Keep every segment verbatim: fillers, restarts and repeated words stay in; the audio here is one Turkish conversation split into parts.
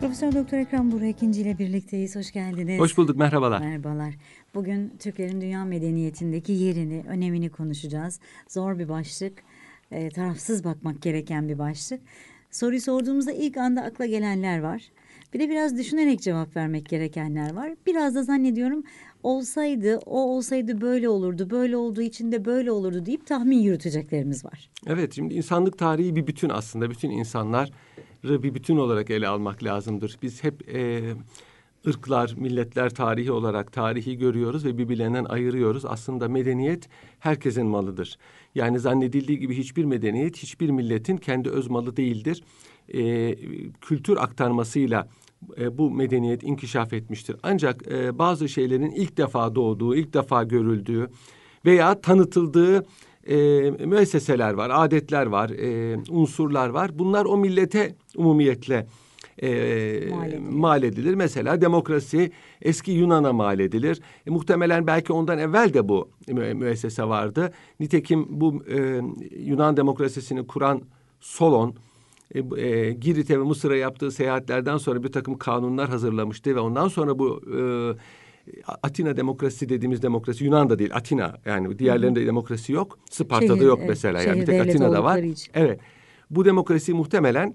Profesör Doktor Ekrem Buğra ikinci ile birlikteyiz. Hoş geldiniz. Hoş bulduk, merhabalar. Merhabalar. Bugün Türklerin dünya medeniyetindeki yerini, önemini konuşacağız. Zor bir başlık, e, tarafsız bakmak gereken bir başlık. Soruyu sorduğumuzda ilk anda akla gelenler var. Bir de biraz düşünerek cevap vermek gerekenler var. Biraz da zannediyorum olsaydı, o olsaydı böyle olurdu, böyle olduğu için de böyle olurdu deyip tahmin yürüteceklerimiz var. Evet, şimdi insanlık tarihi bir bütün aslında. Bütün insanları bir bütün olarak ele almak lazımdır. Biz hep e, ırklar, milletler tarihi olarak tarihi görüyoruz ve birbirlerinden ayırıyoruz. Aslında medeniyet herkesin malıdır. Yani zannedildiği gibi hiçbir medeniyet, hiçbir milletin kendi öz malı değildir. E, kültür aktarmasıyla e, bu medeniyet inkişaf etmiştir. Ancak e, bazı şeylerin ilk defa doğduğu, ilk defa görüldüğü veya tanıtıldığı e, müesseseler var, adetler var, e, unsurlar var. Bunlar o millete umumiyetle e, mal, edilir. mal edilir. Mesela demokrasi eski Yunan'a mal edilir. E, muhtemelen belki ondan evvel de bu mü- müessese vardı. Nitekim bu e, Yunan demokrasisini kuran Solon, E, e, Girit'e ve Mısır'a yaptığı seyahatlerden sonra bir takım kanunlar hazırlamıştı ve ondan sonra bu e, Atina demokrasisi dediğimiz demokrasi Yunan'da değil, Atina, yani diğerlerinde demokrasi yok. Sparta'da Şehir, yok evet, mesela, şehir yani bir tek devlet Atina'da var. oldukları için. Evet, bu demokrasi muhtemelen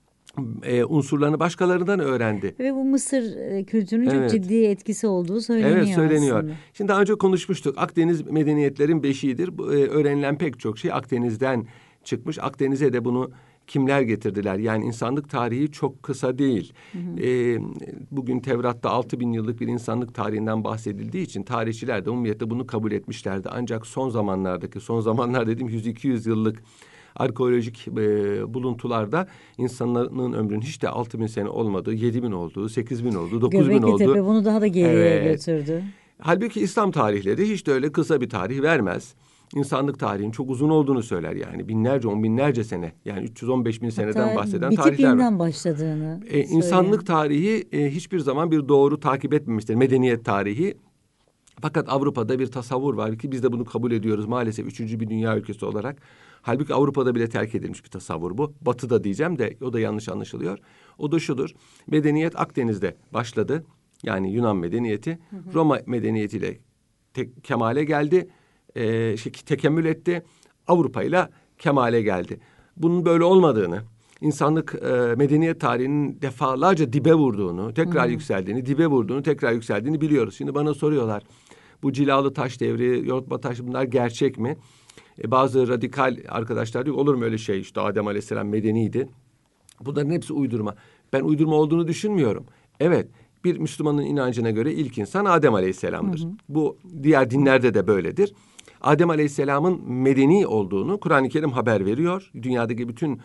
e, unsurlarını başkalarından öğrendi. Ve bu Mısır e, kültürünün çok Evet. ciddi etkisi olduğu söyleniyor Evet, söyleniyor. aslında. Şimdi daha önce konuşmuştuk. Akdeniz medeniyetlerin beşiğidir. Bu, e, öğrenilen pek çok şey Akdeniz'den çıkmış. Akdeniz'e de bunu kimler getirdiler? Yani insanlık tarihi çok kısa değil. Hı hı. E, bugün Tevrat'ta altı bin yıllık bir insanlık tarihinden bahsedildiği için tarihçiler de umumiyette bunu kabul etmişlerdi. Ancak son zamanlardaki, son zamanlar dediğim yüz iki yüz yıllık arkeolojik e, buluntularda insanların ömrünün hiç de altı bin sene olmadığı, yedi bin olduğu, sekiz bin olduğu, dokuz bin olduğu. Göbekli Tepe bunu daha da geriye Evet. götürdü. Halbuki İslam tarihleri hiç de öyle kısa bir tarih vermez. İnsanlık tarihinin çok uzun olduğunu söyler yani. Binlerce, on binlerce sene. Yani üç yüz on beş bin seneden Hatta bahseden bitip tarihler var. yeniden başladığını Ee, söyleyen. insanlık tarihi e, hiçbir zaman bir doğru takip etmemiştir. Medeniyet tarihi. Fakat Avrupa'da bir tasavvur var ki biz de bunu kabul ediyoruz maalesef üçüncü bir dünya ülkesi olarak. Halbuki Avrupa'da bile terk edilmiş bir tasavvur bu. Batı'da diyeceğim de o da yanlış anlaşılıyor. O da şudur. Medeniyet Akdeniz'de başladı. Yani Yunan medeniyeti. Hı hı. Roma medeniyetiyle te- kemale geldi. E, şey, tekemmül etti. Avrupa ile kemale geldi. Bunun böyle olmadığını, insanlık e, medeniyet tarihinin defalarca dibe vurduğunu, tekrar hmm. yükseldiğini, dibe vurduğunu, tekrar yükseldiğini biliyoruz. Şimdi bana soruyorlar, bu cilalı taş devri, yoğurtma taş bunlar gerçek mi? E, bazı radikal arkadaşlar diyor, olur mu öyle şey? İşte Adem Aleyhisselam medeniydi. Bunların hepsi uydurma. Ben uydurma olduğunu düşünmüyorum. Evet, bir Müslümanın inancına göre ilk insan Adem Aleyhisselam'dır. Hı hı. Bu diğer dinlerde de böyledir. Adem Aleyhisselam'ın medeni olduğunu Kur'an-ı Kerim haber veriyor. Dünyadaki bütün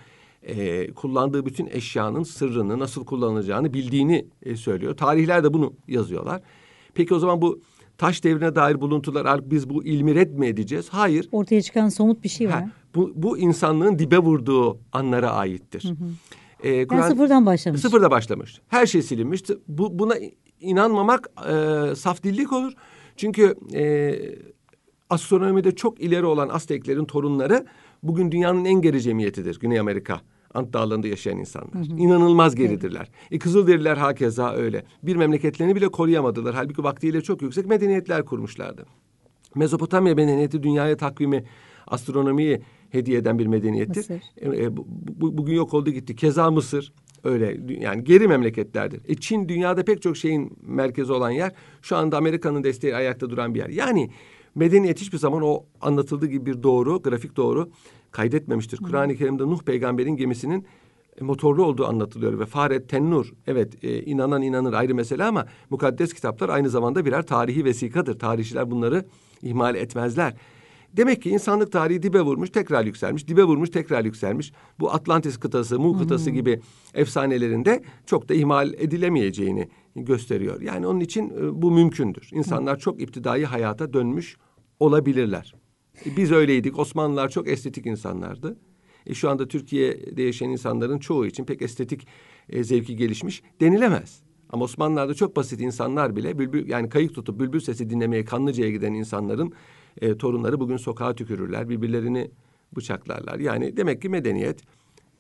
e, kullandığı bütün eşyanın sırrını nasıl kullanılacağını bildiğini e, söylüyor. Tarihler de bunu yazıyorlar. Peki o zaman bu taş devrine dair buluntular, biz bu ilmi red mi edeceğiz? Hayır. Ortaya çıkan somut bir şey var. Ha, bu, bu insanlığın dibe vurduğu anlara aittir. Hı hı. Ee, Kur'an, yani sıfırdan başlamış. Sıfırda başlamış. Her şey silinmiş. Bu, buna inanmamak e, saf dillik olur. Çünkü e, astronomide çok ileri olan Azteklerin torunları bugün dünyanın en geri cemiyetidir. Güney Amerika, Ant Dağları'nda yaşayan insanlar. Hı hı. İnanılmaz geridirler. Evet. E, Kızılderililer hakeza öyle. Bir memleketlerini bile koruyamadılar. Halbuki vaktiyle çok yüksek medeniyetler kurmuşlardı. Mezopotamya medeniyeti dünyaya takvimi, astronomiyi hediye eden bir medeniyettir. E, e, bu, bu, bugün yok oldu gitti. Keza Mısır öyle, yani geri memleketlerdir. E, Çin dünyada pek çok şeyin merkezi olan yer. Şu anda Amerika'nın desteği ayakta duran bir yer. Yani medeniyet hiçbir zaman o anlatıldığı gibi bir doğru, grafik doğru kaydetmemiştir. Kur'an-ı Kerim'de Nuh peygamberin gemisinin motorlu olduğu anlatılıyor ve Faret Tennur, evet e, inanan inanır ayrı mesele ama mukaddes kitaplar aynı zamanda birer tarihi vesikadır. Tarihçiler bunları ihmal etmezler. Demek ki insanlık tarihi dibe vurmuş, tekrar yükselmiş, dibe vurmuş, tekrar yükselmiş. Bu Atlantis kıtası, Mu kıtası hmm. gibi efsanelerinde çok da ihmal edilemeyeceğini gösteriyor. Yani onun için e, bu mümkündür. İnsanlar hmm. çok iptidai hayata dönmüş olabilirler. E, biz öyleydik. Osmanlılar çok estetik insanlardı. E, şu anda Türkiye'de yaşayan insanların çoğu için pek estetik e, zevki gelişmiş denilemez. Ama Osmanlılar'da çok basit insanlar bile bülbül, yani kayık tutup bülbül sesi dinlemeye Kanlıca'ya giden insanların e, torunları bugün sokağa tükürürler, birbirlerini bıçaklarlar. Yani demek ki medeniyet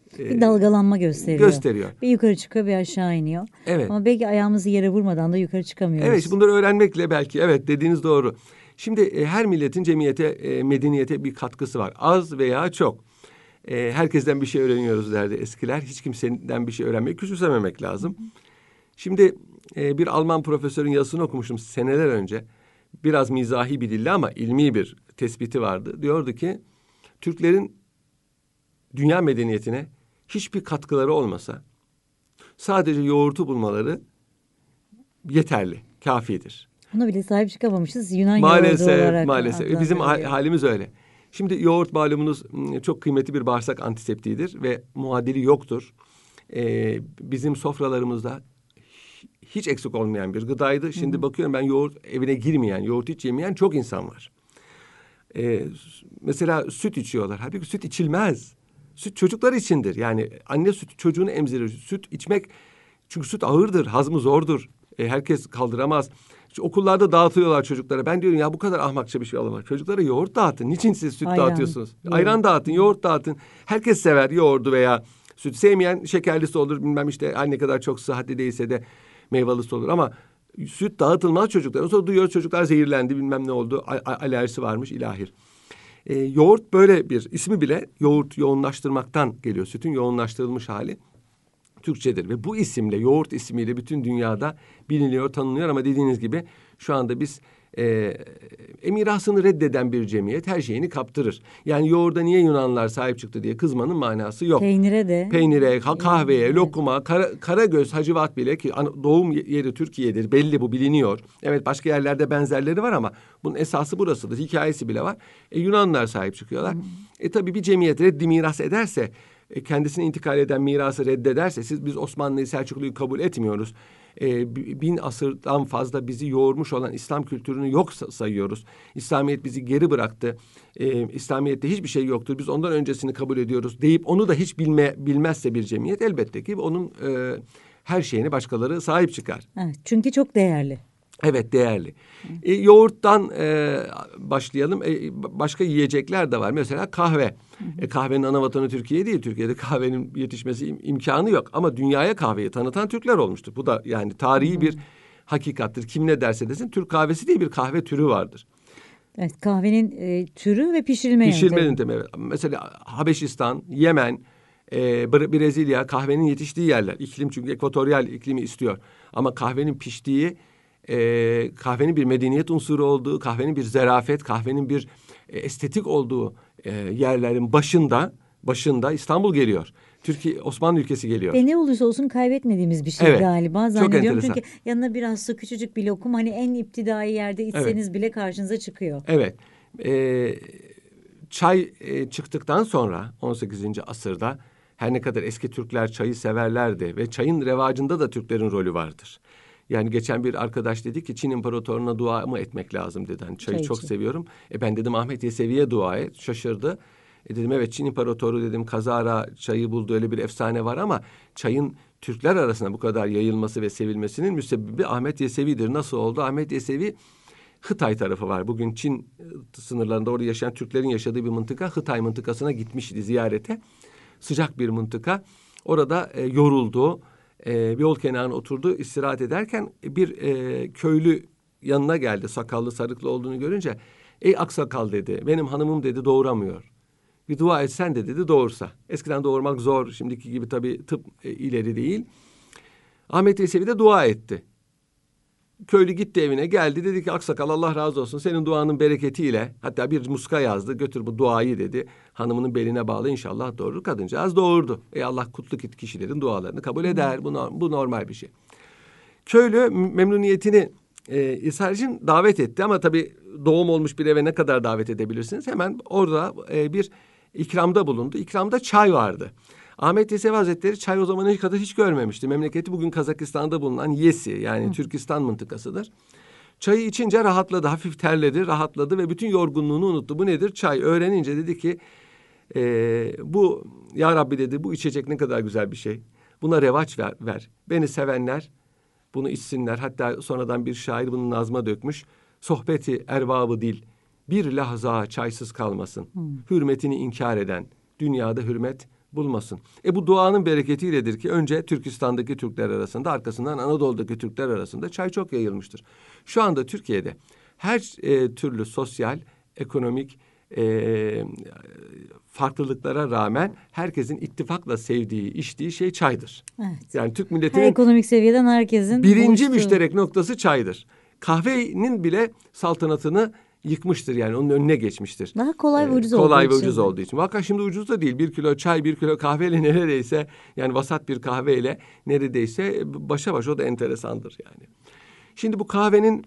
e, Bir dalgalanma gösteriyor. gösteriyor. Bir yukarı çıkıyor, bir aşağı iniyor. Evet. Ama belki ayağımızı yere vurmadan da yukarı çıkamıyoruz. Evet, bunları öğrenmekle belki, evet, dediğiniz doğru. Şimdi e, her milletin cemiyete, e, medeniyete bir katkısı var. Az veya çok. E, herkesten bir şey öğreniyoruz derdi eskiler. Hiç kimseden bir şey öğrenmeyi küçümsememek lazım. Hı hı. Şimdi e, bir Alman profesörün yazısını okumuştum seneler önce. Biraz mizahi bir dille ama ilmi bir tespiti vardı. Diyordu ki Türklerin dünya medeniyetine hiçbir katkıları olmasa sadece yoğurtu bulmaları yeterli, kafidir. Buna bile sahip çıkamamışız. Yunan maalesef, yoğurdu olarak maalesef. Bizim halimiz öyle. Şimdi yoğurt malumunuz çok kıymetli bir bağırsak antiseptiğidir ve muadili yoktur. Ee, bizim sofralarımızda hiç eksik olmayan bir gıdaydı. Şimdi Hı-hı. bakıyorum ben yoğurt evine girmeyen, yoğurt hiç yemeyen çok insan var. Ee, mesela süt içiyorlar. Halbuki süt içilmez. Süt çocuklar içindir. Yani anne süt çocuğunu emzirir. Süt içmek, çünkü süt ağırdır, hazmı zordur. Ee, herkes kaldıramaz. İşte okullarda dağıtıyorlar çocuklara. Ben diyorum ya bu kadar ahmakça bir şey olamaz. Çocuklara yoğurt dağıtın. Niçin siz süt Ayran. dağıtıyorsunuz? Yoğurt. Ayran dağıtın, yoğurt dağıtın. Herkes sever yoğurdu veya süt. Sevmeyen şekerlisi olur, bilmem işte her ne kadar çok sıhhatli değilse de meyvelisi olur. Ama süt dağıtılmaz çocuklara. Sonra duyuyor çocuklar zehirlendi, bilmem ne oldu. A- alerjisi varmış ilahir. Ee, yoğurt böyle bir ismi bile yoğurt yoğunlaştırmaktan geliyor. Sütün yoğunlaştırılmış hali Türkçedir ve bu isimle, yoğurt ismiyle bütün dünyada biliniyor, tanınıyor ama dediğiniz gibi şu anda biz e, e, mirasını reddeden bir cemiyet her şeyini kaptırır. Yani yoğurda niye Yunanlılar sahip çıktı diye kızmanın manası yok. Peynire de. Peynire, kahveye, evet. lokuma, kara, Karagöz, Hacivat bile ki doğum yeri Türkiye'dir, belli, bu biliniyor. Evet, başka yerlerde benzerleri var ama bunun esası burasıdır, hikayesi bile var. E, Yunanlılar sahip çıkıyorlar. Hmm. E tabii bir cemiyet reddi miras ederse, kendisine intikal eden mirası reddederse, siz biz Osmanlı'yı, Selçuklu'yu kabul etmiyoruz. Ee, bin asırdan fazla bizi yoğurmuş olan İslam kültürünü yok sayıyoruz. İslamiyet bizi geri bıraktı. Ee, İslamiyet'te hiçbir şey yoktur. Biz ondan öncesini kabul ediyoruz deyip onu da hiç bilme, bilmezse bir cemiyet, elbette ki onun e, her şeyine başkaları sahip çıkar. Evet, çünkü çok değerli. Evet, değerli. E, yoğurttan e, başlayalım. E, başka yiyecekler de var. Mesela kahve. Hı hı. E, kahvenin ana vatanı Türkiye değil. Türkiye'de kahvenin yetişmesi im- imkanı yok. Ama dünyaya kahveyi tanıtan Türkler olmuştur. Bu da yani tarihi hı hı. bir hakikattır. Kim ne derse desin Türk kahvesi diye bir kahve türü vardır. Evet, kahvenin e, türü ve pişirilme yöntemi. Pişirme yöntemi. Evet. Mesela Habeşistan, Yemen, e, Brezilya kahvenin yetiştiği yerler. İklim, çünkü ekvatoryal iklimi istiyor. Ama kahvenin piştiği, E, kahvenin bir medeniyet unsuru olduğu, kahvenin bir zarafet, kahvenin bir e, estetik olduğu e, yerlerin başında başında İstanbul geliyor. Türkiye, Osmanlı ülkesi geliyor. Ve ne olursa olsun kaybetmediğimiz bir şey evet, galiba. Zannediyorum çünkü yanına biraz su, küçücük bir lokum, hani en iptidai yerde içseniz evet. bile karşınıza çıkıyor. Evet. E, çay e, çıktıktan sonra on sekizinci asırda her ne kadar eski Türkler çayı severlerdi ve çayın revacında da Türklerin rolü vardır. Yani geçen bir arkadaş dedi ki Çin İmparatorluğu'na dua mı etmek lazım dedi. Yani çayı Çay çok için. seviyorum. E ben dedim Ahmet Yesevi'ye dua et. Şaşırdı. E dedim evet, Çin İmparatoru dedim kazara çayı buldu, öyle bir efsane var ama çayın Türkler arasında bu kadar yayılması ve sevilmesinin müsebbibi Ahmet Yesevi'dir. Nasıl oldu? Ahmet Yesevi, Hıtay tarafı var. Bugün Çin sınırlarında orada yaşayan Türklerin yaşadığı bir mıntıka, Hıtay mıntıkasına gitmişti ziyarete. Sıcak bir mıntıka. Orada e, yoruldu. E, bir yol kenarına oturdu, istirahat ederken bir e, köylü yanına geldi, sakallı sarıklı olduğunu görünce. Ey aksakal dedi, benim hanımım dedi doğuramıyor. Bir dua etsen de dedi doğursa. Eskiden doğurmak zor, şimdiki gibi tabii tıp e, ileri değil. Ahmet Yesevi de dua etti. Köylü gitti evine, geldi, dedi ki aksakal Allah razı olsun, senin duanın bereketiyle, hatta bir muska yazdı, götür bu duayı dedi. Hanımının beline bağlı, inşallah doğurur. Kadıncağız doğurdu. E Allah kutlu kişilerin dualarını kabul eder. Bu, bu normal bir şey. Köylü memnuniyetini e, ishar için davet etti ama tabii doğum olmuş bir eve ne kadar davet edebilirsiniz? Hemen orada e, bir ikramda bulundu. İkramda çay vardı. Ahmet Yesevi Hazretleri çay o zamana kadar hiç görmemişti. Memleketi bugün Kazakistan'da bulunan Yesi, yani Hı. Türkistan mıntıkasıdır. Çayı içince rahatladı, hafif terledi, rahatladı ve bütün yorgunluğunu unuttu. Bu nedir? Çay. Öğrenince dedi ki e, bu ya Rabbi dedi, bu içecek ne kadar güzel bir şey. Buna revaç ver, ver. Beni sevenler bunu içsinler. Hatta sonradan bir şair bunu nazma dökmüş. Sohbeti erbabı dil bir lahza çaysız kalmasın. Hmm. Hürmetini inkar eden dünyada hürmet bulmasın. E bu doğanın bereketiyledir ki önce Türkistan'daki Türkler arasında, arkasından Anadolu'daki Türkler arasında çay çok yayılmıştır. Şu anda Türkiye'de her e, türlü sosyal, ekonomik e, farklılıklara rağmen herkesin ittifakla sevdiği, içtiği şey çaydır. Evet. Yani Türk Her milletinin ekonomik seviyeden herkesin birinci buluştuğu. müşterek noktası çaydır. Kahvenin bile saltanatını yıkmıştır, yani onun önüne geçmiştir. Daha kolay ve Ee, ucuz kolay olduğu ve için. ucuz olduğu için. Vaka şimdi ucuz da değil. Bir kilo çay, bir kilo kahveyle neredeyse, yani vasat bir kahveyle neredeyse başa baş, o da enteresandır yani. Şimdi bu kahvenin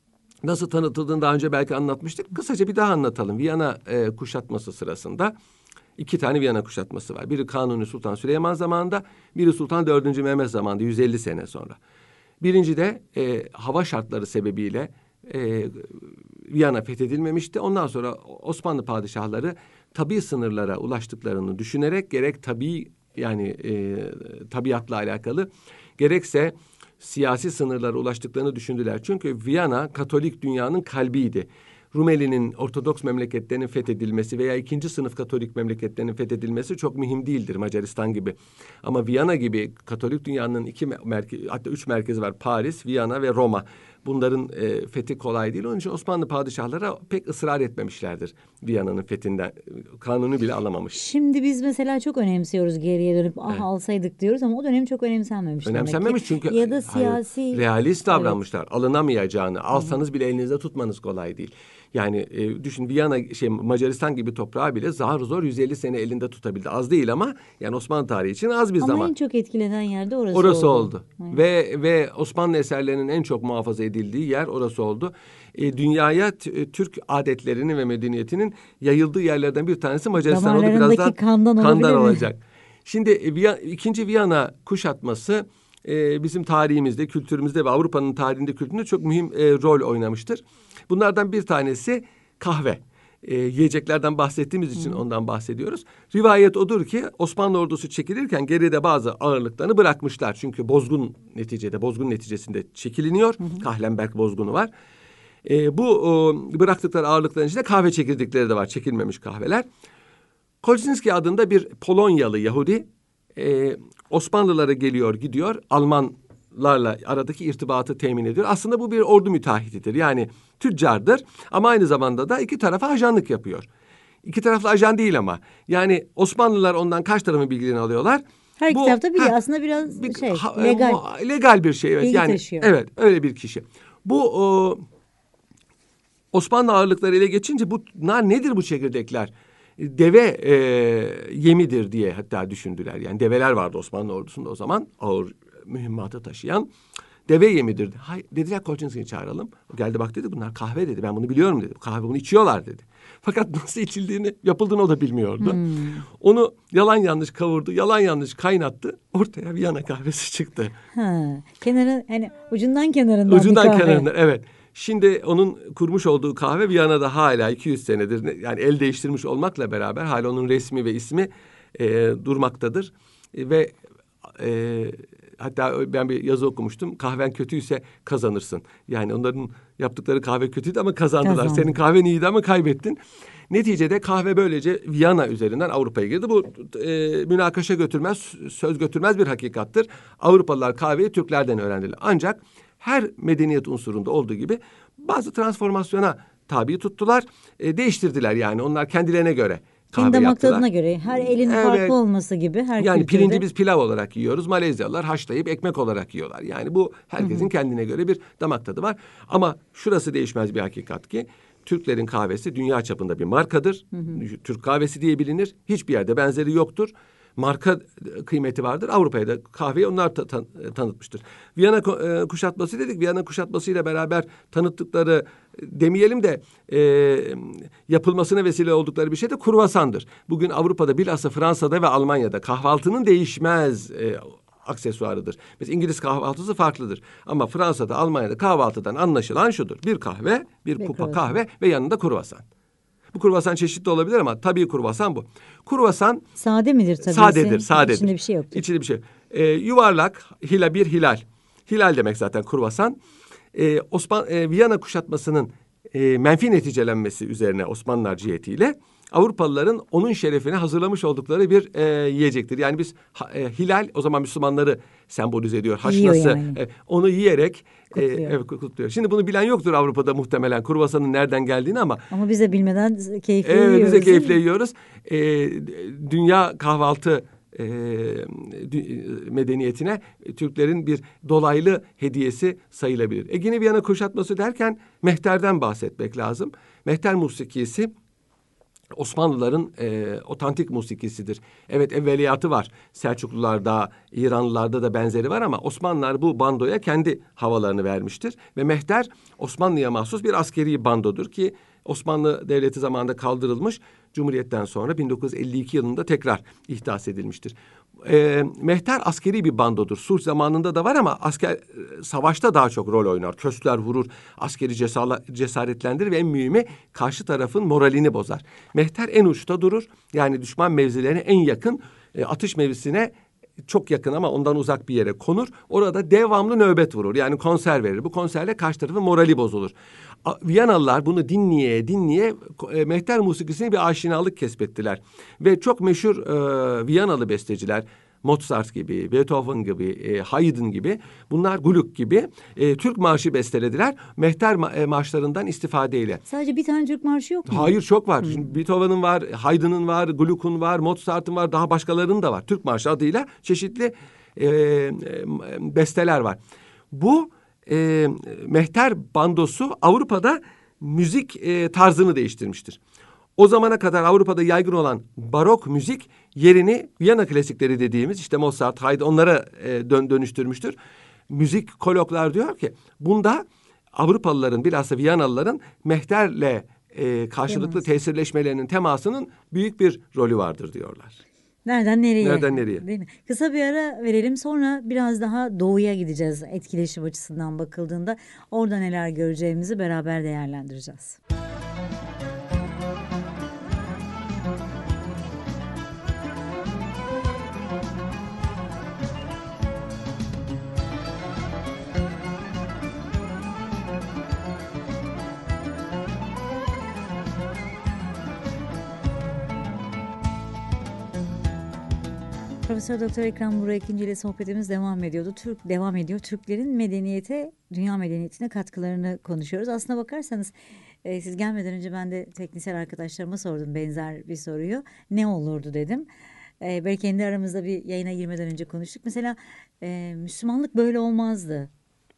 nasıl tanıtıldığını daha önce belki anlatmıştık. Kısaca bir daha anlatalım. Viyana e, kuşatması sırasında iki tane Viyana kuşatması var. Biri Kanuni Sultan Süleyman zamanında, biri Sultan dördüncü Mehmet zamanında, yüz elli sene sonra. Birinci de e, hava şartları sebebiyle e, Viyana fethedilmemişti. Ondan sonra Osmanlı padişahları tabii sınırlara ulaştıklarını düşünerek, gerek tabii, yani e, tabiatla alakalı, gerekse siyasi sınırlara ulaştıklarını düşündüler. Çünkü Viyana Katolik dünyanın kalbiydi. Rumeli'nin Ortodoks memleketlerinin fethedilmesi veya ikinci sınıf Katolik memleketlerinin fethedilmesi çok mühim değildir, Macaristan gibi. Ama Viyana gibi Katolik dünyanın iki merkez, hatta üç merkezi var: Paris, Viyana ve Roma. Bunların e, fethi kolay değil. Onun için Osmanlı padişahları pek ısrar etmemişlerdir Viyana'nın fethinden. Kanunu bile alamamış. Şimdi biz mesela çok önemsiyoruz, geriye dönüp ah Evet. alsaydık diyoruz ama o dönem çok önemsenmemiş Önemsenmemiş demek ki. çünkü Ya da hayır, siyasi. realist Evet. davranmışlar. Alınamayacağını, alsanız bile elinizde tutmanız kolay değil. Yani e, düşün, Viyana, şey, Macaristan gibi toprağı bile zar zor yüz elli sene elinde tutabildi. Az değil ama yani Osmanlı tarihi için az bir Ama zaman. en çok etkilenen yerde orası, Orası oldu. oldu. Evet. Ve ve Osmanlı eserlerinin en çok muhafaza edildiği yer orası oldu. E, dünyaya t- Türk adetlerinin ve medeniyetinin yayıldığı yerlerden bir tanesi Macaristan oldu. Damarlarındaki Birazdan kandan olabilir mi? olacak. Şimdi e, Viya- ikinci Viyana kuşatması e, bizim tarihimizde, kültürümüzde ve Avrupa'nın tarihinde, kültüründe çok mühim e, rol oynamıştır. Bunlardan bir tanesi kahve. E, yiyeceklerden bahsettiğimiz için ondan bahsediyoruz. Rivayet odur ki Osmanlı ordusu çekilirken geride bazı ağırlıklarını bırakmışlar. Çünkü bozgun neticede, bozgun neticesinde çekiliniyor. Kahlenberg bozgunu var. E, bu e, bıraktıkları ağırlıkların içinde kahve çekirdekleri de var, çekilmemiş kahveler. Kolczynski adında bir Polonyalı Yahudi e, Osmanlılara geliyor gidiyor, Almanlarla aradaki irtibatı temin ediyor. Aslında bu bir ordu müteahhitidir, yani tüccardır ama aynı zamanda da iki tarafa ajanlık yapıyor. İki taraflı ajan değil ama, yani Osmanlılar ondan kaç tarafın bilgilerini alıyorlar. Her iki Bu- tarafta biri ha, asllar biraz bir- şey ha- legal. mu- legal bir şey, evet. Bilgi Yani taşıyor. evet, öyle bir kişi. Bu o, Osmanlı ağırlıkları ele geçince bunlar nedir bu çekirdekler? Deve e, yemidir diye hatta düşündüler. Yani develer vardı Osmanlı ordusunda o zaman, ağır mühimmatı taşıyan. Deve yemidir. Hayır, dediler Kolczynski'yi çağıralım. O geldi, bak dedi, bunlar kahve dedi. Ben bunu biliyorum dedi. Kahve, bunu içiyorlar dedi. Fakat nasıl içildiğini, yapıldığını o da bilmiyordu. Hmm. Onu yalan yanlış kavurdu, yalan yanlış kaynattı. Ortaya Viyana kahvesi çıktı. Ha, kenarı hani ucundan kenarından Ucundan bir kahve. kenarından, evet. Şimdi onun kurmuş olduğu kahve Viyana'da hala iki yüz senedir, yani el değiştirmiş olmakla beraber hala onun resmi ve ismi e, durmaktadır. E, ve e, hatta ben bir yazı okumuştum. Kahven kötüyse kazanırsın. Yani onların yaptıkları kahve kötüydü ama kazandılar. Kazandı. Senin kahven iyiydi ama kaybettin. Neticede kahve böylece Viyana üzerinden Avrupa'ya girdi. Bu e, münakaşa götürmez, söz götürmez bir hakikattır. Avrupalılar kahveyi Türklerden öğrendiler. Ancak her medeniyet unsurunda olduğu gibi bazı transformasyona tabi tuttular. E, değiştirdiler yani. Onlar kendilerine göre kahve Kendi damak yaptılar. tadına göre her elin Evet. farklı olması gibi her Yani kültürde. pirinci biz pilav olarak yiyoruz. Malezyalılar haşlayıp ekmek olarak yiyorlar. Yani bu herkesin kendine göre bir damak tadı var. Ama şurası değişmez bir hakikat ki Türklerin kahvesi dünya çapında bir markadır. Türk kahvesi diye bilinir. Hiçbir yerde benzeri yoktur. Marka kıymeti vardır. Avrupa'ya da kahveyi onlar ta- tan- tanıtmıştır. Viyana ko- e, kuşatması dedik. Viyana kuşatması ile beraber tanıttıkları, e, demeyelim de e, yapılmasına vesile oldukları bir şey de kruvasandır. Bugün Avrupa'da, bilhassa Fransa'da ve Almanya'da kahvaltının değişmez e, aksesuarıdır. Mesela İngiliz kahvaltısı farklıdır. Ama Fransa'da, Almanya'da kahvaltıdan anlaşılan şudur: bir kahve, bir Ve kupa kruvasan. kahve ve yanında kruvasan. Bu kruvasan çeşitli olabilir ama tabii kruvasan bu. Kruvasan Sade midir tabii? sadedir, sadedir. İçinde bir şey yoktur. İçinde bir şey. Ee, yuvarlak, hila bir hilal. Hilal demek zaten kruvasan. Ee, Osman e, Viyana kuşatmasının e, menfi neticelenmesi üzerine Osmanlılar cihetiyle Avrupalıların onun şerefine hazırlamış oldukları bir e, yiyecektir. Yani biz ha, e, hilal o zaman Müslümanları sembolize ediyor. Haşlası yani. e, onu yiyerek Kutluyor. E, evet, kutluyor. Şimdi bunu bilen yoktur Avrupa'da muhtemelen kruvasanın nereden geldiğini ama. Ama biz de bilmeden keyifle Evet, yiyoruz. biz de keyifle yiyoruz. E, dünya kahvaltı e, medeniyetine Türklerin bir dolaylı hediyesi sayılabilir. Ege'ni Viyana kuşatması derken mehterden bahsetmek lazım. Mehter musikisi Osmanlıların e, otantik musikisidir. Evet, evveliyatı var. Selçuklularda, İranlılarda da benzeri var ama Osmanlılar bu bandoya kendi havalarını vermiştir. Ve mehter Osmanlı'ya mahsus bir askeri bandodur ki Osmanlı Devleti zamanında kaldırılmış, Cumhuriyet'ten sonra bin dokuz yüz elli iki yılında tekrar ihdas edilmiştir. E, mehter askeri bir bandodur. Sulh zamanında da var ama asker savaşta daha çok rol oynar. Köstler vurur, askeri cesaretlendirir ve en mühimi karşı tarafın moralini bozar. Mehter en uçta durur. Yani düşman mevzilerine en yakın, e, atış mevzisine çok yakın ama ondan uzak bir yere konur. Orada devamlı nöbet vurur. Yani konser verir. Bu konserle karşı tarafın morali bozulur. Viyanalılar bunu dinleye dinleye e, mehter musikisine bir aşinalık kesbettiler. Ve çok meşhur e, Viyanalı besteciler, Mozart gibi, Beethoven gibi, e, Haydn gibi, bunlar Gluck gibi e, Türk marşı bestelediler. Mehter ma- e, marşlarından istifadeyle. Sadece bir tane Türk marşı yok mu? Hayır, çok var. Hmm. Şimdi Beethoven'ın var, Haydn'ın var, Gluck'un var, Mozart'ın var, daha başkalarının da var. Türk marşı adıyla çeşitli e, e, besteler var. Bu e, mehter bandosu Avrupa'da müzik e, tarzını değiştirmiştir. O zamana kadar Avrupa'da yaygın olan barok müzik yerini Viyana klasikleri dediğimiz işte Mozart, Haydn onlara e, dön, dönüştürmüştür. Müzik koloklar diyor ki bunda Avrupalıların bilhassa Viyanalıların mehterle e, karşılıklı Temas. tesirleşmelerinin temasının büyük bir rolü vardır diyorlar. Nereden nereye? Nereden nereye? Değil mi? Kısa bir ara verelim, sonra biraz daha doğuya gideceğiz etkileşim açısından bakıldığında. Orada neler göreceğimizi beraber değerlendireceğiz. Profesör Doktor Ekrem Burak İkinci ile sohbetimiz devam ediyordu. Türk devam ediyor. Türklerin medeniyete, dünya medeniyetine katkılarını konuşuyoruz. Aslına bakarsanız e, siz gelmeden önce ben de teknisyen arkadaşlarıma sordum benzer bir soruyu. Ne olurdu dedim. E, belki kendi aramızda bir yayına girmeden önce konuştuk. Mesela e, Müslümanlık böyle olmazdı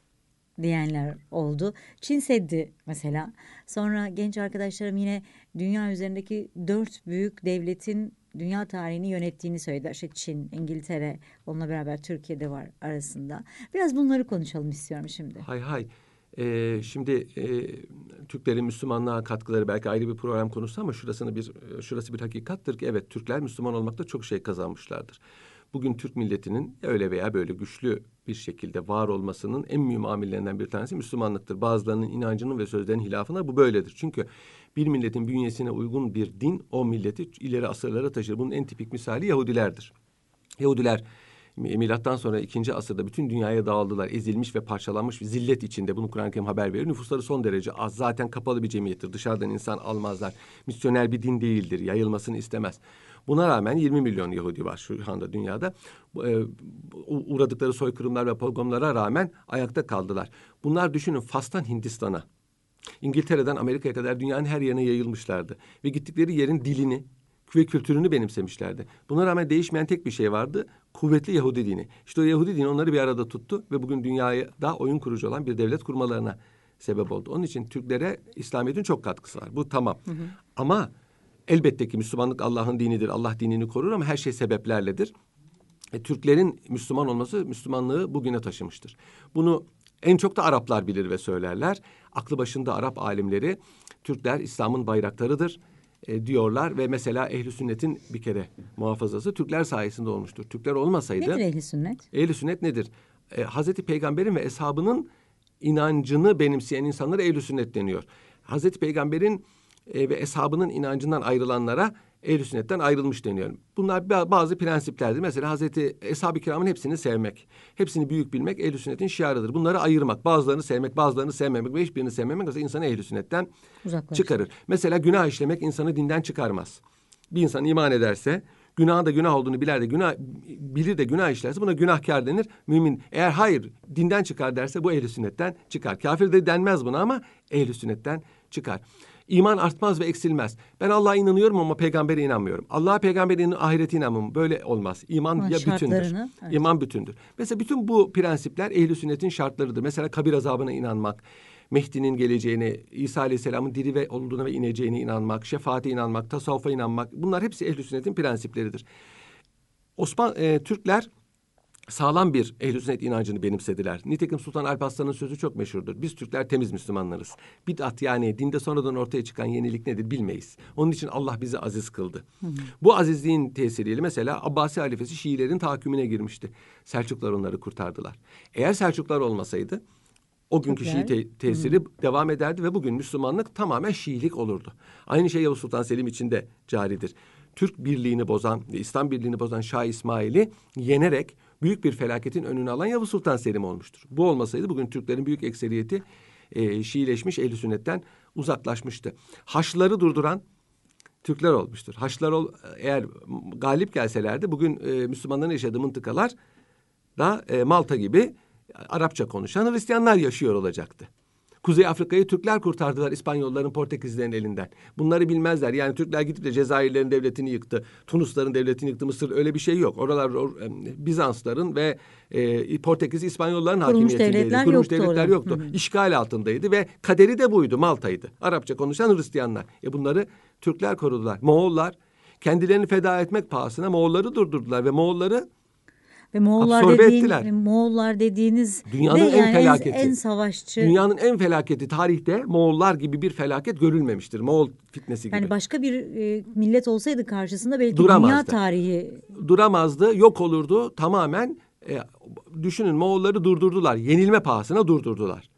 diyenler oldu. Çin Seddi mesela. Sonra genç arkadaşlarım yine dünya üzerindeki dört büyük devletin dünya tarihini yönettiğini söylediler. İşte Çin, İngiltere, onunla beraber Türkiye'de var arasında. Biraz bunları konuşalım istiyorum şimdi. Hay hay. Ee, şimdi e, Türklerin Müslümanlığa katkıları belki ayrı bir program konusu ama şurasını bir şurası bir hakikattır ki evet, Türkler Müslüman olmakta çok şey kazanmışlardır. Bugün Türk milletinin öyle veya böyle güçlü bir şekilde var olmasının en mühim amillerinden bir tanesi Müslümanlıktır. Bazılarının inancının ve sözlerinin hilafına bu böyledir. Çünkü bir milletin bünyesine uygun bir din o milleti ileri asırlara taşır. Bunun en tipik misali Yahudilerdir. Yahudiler milattan sonra ikinci asırda bütün dünyaya dağıldılar. Ezilmiş ve parçalanmış bir zillet içinde. Bunu Kur'an-ı Kerim haber verir. Nüfusları son derece az. Zaten kapalı bir cemiyettir. Dışarıdan insan almazlar. Misyoner bir din değildir. Yayılmasını istemez. Buna rağmen yirmi milyon Yahudi var şu anda dünyada. E, uğradıkları soykırımlar ve pogromlara rağmen ayakta kaldılar. Bunlar düşünün Fas'tan Hindistan'a, İngiltere'den Amerika'ya kadar dünyanın her yerine yayılmışlardı. Ve gittikleri yerin dilini ve kültürünü benimsemişlerdi. Buna rağmen değişmeyen tek bir şey vardı. Kuvvetli Yahudi dini. İşte o Yahudi dini onları bir arada tuttu ve bugün dünyaya da oyun kurucu olan bir devlet kurmalarına sebep oldu. Onun için Türklere İslamiyet'in çok katkısı var. Bu tamam. Hı hı. Ama elbette ki Müslümanlık Allah'ın dinidir. Allah dinini korur ama her şey sebeplerledir. E, Türklerin Müslüman olması Müslümanlığı bugüne taşımıştır. Bunu en çok da Araplar bilir ve söylerler. Aklı başında Arap alimleri Türkler İslam'ın bayraktarıdır e, diyorlar ve mesela Ehl-i Sünnet'in bir kere muhafazası Türkler sayesinde olmuştur. Türkler olmasaydı... Nedir Ehl-i Sünnet? Ehl-i Sünnet nedir? E, Hazreti Peygamber'in ve eshabının inancını benimseyen insanlara Ehl-i Sünnet deniyor. Hazreti Peygamber'in e, ve eshabının inancından ayrılanlara ehl-i sünnetten ayrılmış deniyor. Bunlar bazı prensiplerdir. Mesela Hazreti Eshab-ı Kiram'ın hepsini sevmek, hepsini büyük bilmek ehl-i sünnetin şiarıdır. Bunları ayırmak, bazılarını sevmek, bazılarını sevmemek ve hiçbirini sevmemek mesela insanı ehl-i sünnetten çıkarır. Mesela günah işlemek insanı dinden çıkarmaz. Bir insan iman ederse, günahın da günah olduğunu bilir de günah bilir de günah işlerse buna günahkar denir. Mümin eğer hayır dinden çıkar derse bu ehl-i sünnetten çıkar. Kafir de denmez buna ama ehl-i sünnetten çıkar. İman artmaz ve eksilmez. Ben Allah'a inanıyorum ama peygambere inanmıyorum. Allah'a, peygambere, ahirete inanmam. Böyle olmaz. İman ama ya bütündür. Evet. İman bütündür. Mesela bütün bu prensipler ehl-i sünnetin şartlarıdır. Mesela kabir azabına inanmak, Mehdi'nin geleceğine, İsa Aleyhisselam'ın diri ve olduğuna ve ineceğine inanmak, şefaate inanmak, tasavvufa inanmak. Bunlar hepsi ehl-i sünnetin prensipleridir. Osman e, Türkler sağlam bir ehl-i sünnet inancını benimsediler. Nitekim Sultan Alparslan'ın sözü çok meşhurdur. Biz Türkler temiz Müslümanlarız. Bid'at yani dinde sonradan ortaya çıkan yenilik nedir bilmeyiz. Onun için Allah bizi aziz kıldı. Hı hı. Bu azizliğin tesiriyle mesela Abbasi halifesi Şiilerin tahakkümüne girmişti. Selçuklar onları kurtardılar. Eğer Selçuklar olmasaydı o günkü Şii te- tesiri hı. devam ederdi ve bugün Müslümanlık tamamen Şiilik olurdu. Aynı şey Yavuz Sultan Selim için de caridir. Türk birliğini bozan ve İslam birliğini bozan Şah İsmail'i yenerek büyük bir felaketin önünü alan Yavuz Sultan Selim olmuştur. Bu olmasaydı bugün Türklerin büyük ekseriyeti e, Şiileşmiş, ehl-i sünnetten uzaklaşmıştı. Haçlıları durduran Türkler olmuştur. Haçlılar ol, eğer galip gelselerdi bugün e, Müslümanların yaşadığı mıntıkalar da e, Malta gibi Arapça konuşan Hristiyanlar yaşıyor olacaktı. Kuzey Afrika'yı Türkler kurtardılar İspanyolların, Portekizlerin elinden. Bunları bilmezler. Yani Türkler gidip de Cezayirlerin devletini yıktı, Tunusların devletini yıktı, Mısır öyle bir şey yok. Oralar e, Bizansların ve e, Portekiz İspanyolların kurulmuş hakimiyetindeydi. Devletler Kurulmuş yoktu devletler orada. yoktu. Hı hı. İşgal altındaydı ve kaderi de buydu, Malta'ydı. Arapça konuşan Hristiyanlar. E bunları Türkler korudular. Moğollar kendilerini feda etmek pahasına Moğolları durdurdular ve Moğolları Ve Moğollar absorbe dediğin, ettiler. Moğollar dediğiniz dünyanın de en yani felaketi. En, en savaşçı. Dünyanın en felaketi tarihte Moğollar gibi bir felaket görülmemiştir. Moğol fitnesi gibi. Yani başka bir e, millet olsaydı karşısında belki Duramazdı. Dünya tarihi Duramazdı, yok olurdu tamamen. E, düşünün Moğolları durdurdular. Yenilme pahasına durdurdular.